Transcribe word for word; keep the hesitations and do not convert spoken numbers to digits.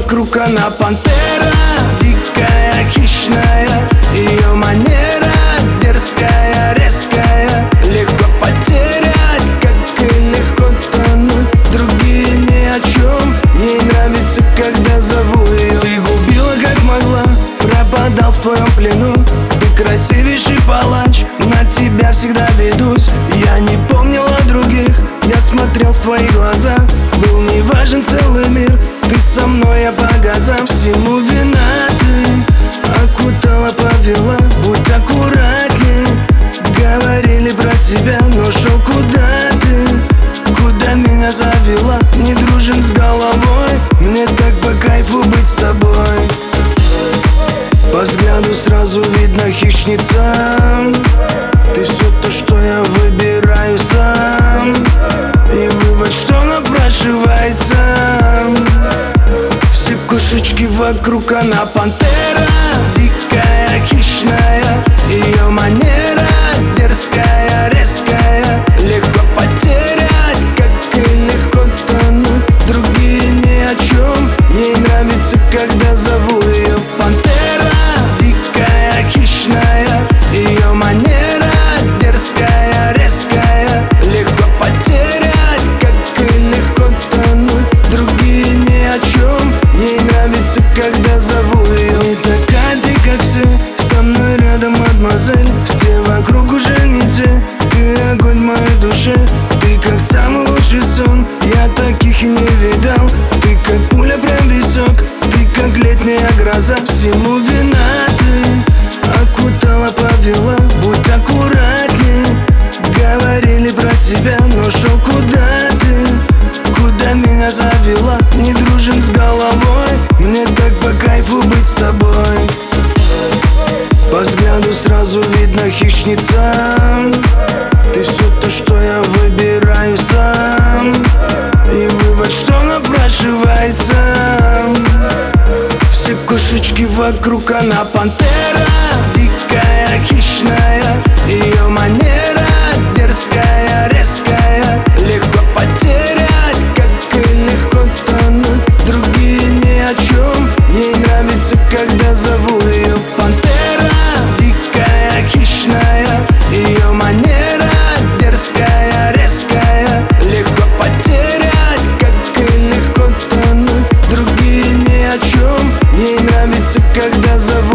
вокруг, она пантера, дикая, хищная. Ее манера дерзкая, резкая. Легко потерять, как и легко тонуть. Другие ни о чем, ей нравится, когда зову ее. Ты губила как могла, пропадал в твоем плену. Ты красивейший палач, на тебя всегда ведусь. Я не помнил о других, я смотрел в твои глаза. Был не важен целый мир, ты со мной, я по газам. Всему вина ты, окутала, повела. Будь аккуратнее, говорили про тебя, но шел куда ты, куда меня завела. Не дружим с головой, мне так по кайфу быть с тобой. По взгляду сразу видно хищница. Ты все то, что я выбираю сам. И вывод, что напрашивается. Все кошечки вокруг, она пантера, дикая, хищная. Ее манера дерзкая, резкая. Легко потерять, как и легко тонуть. Другие ни о чем, ей нравится, когда зову ее. Пантера, дикая, хищная. Ее манера дерзкая, резкая. Легко потерять, как и легко тонуть. Другие ни о чем, ей нравится, когда зову ее. Не такая ты, как все, со мной рядом, мадемуазель. Все вокруг уже не те, ты огонь в моей душе. Ты как самый лучший сон, я таких и не видал. Ты как пуля, прям висок, ты как летняя гроза. Всему вина ты, окутала, повела. Будь аккуратнее, говорили про тебя, но шел куда ты, куда меня завела. Не дружим с головой, мне так по кайфу быть с тобой. По взгляду сразу видно хищница. Ты все то, что я выбираю сам. И вывод, что напрашивается. Все кошечки вокруг, она пантера, дикая, хищная. Ее манера дерзкая, резкая. Легко потерять, как и легко тонуть. Другие ни о чем, ей нравится, когда зову ее. Пантера, дикая, хищная. Ее манера дерзкая, резкая. Легко потерять, как и легко тонуть. Другие ни о чем, ей нравится, когда зову.